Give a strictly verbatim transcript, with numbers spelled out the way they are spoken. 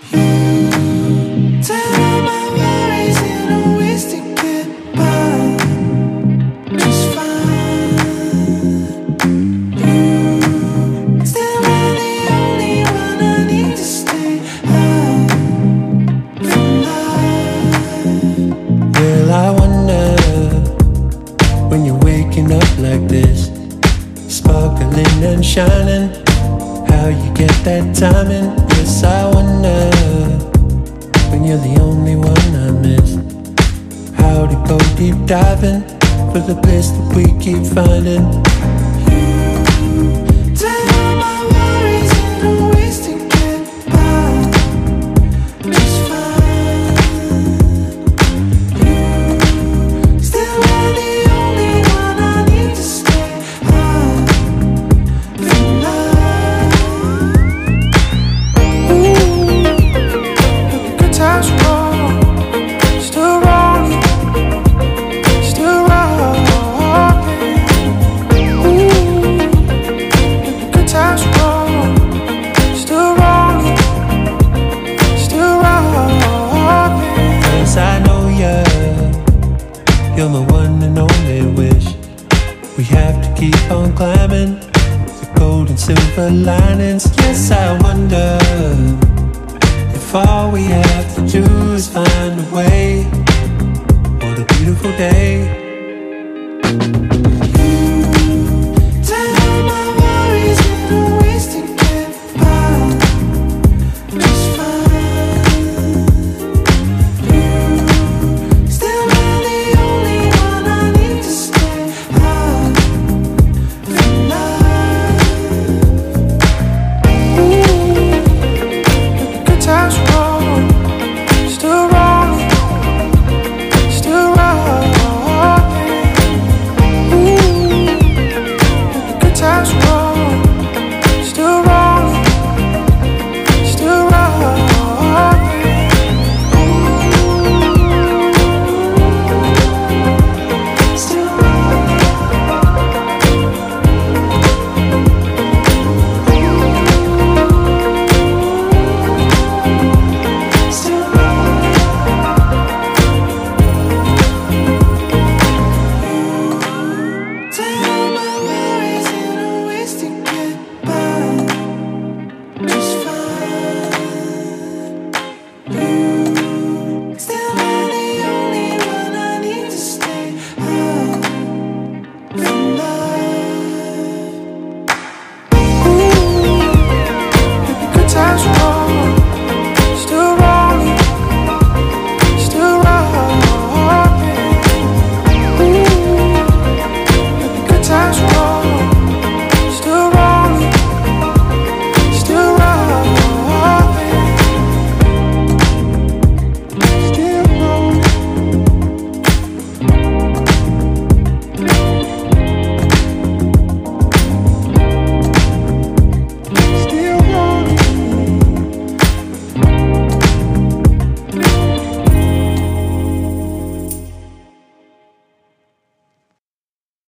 Turn all my worries into ways to get by just fine. You still are the only one I need to stay high for life. Well, I wonder when you're waking up like this, sparkling and shining, how you get that timing. Yes, I wonder when you're the only one I miss, how to go deep diving for the bliss that we keep finding. You turn all my worries into ways to get by just fine. You still are the only one I need to stay high for life. Good times roll, still rolling, still rolling. Good times roll, still rolling, still rolling. 'Cause I know you're, you're my one and only wish. We have to keep on climbing the gold and silver linings. Yes, I wonder if all we have to do is find a way. What a beautiful day.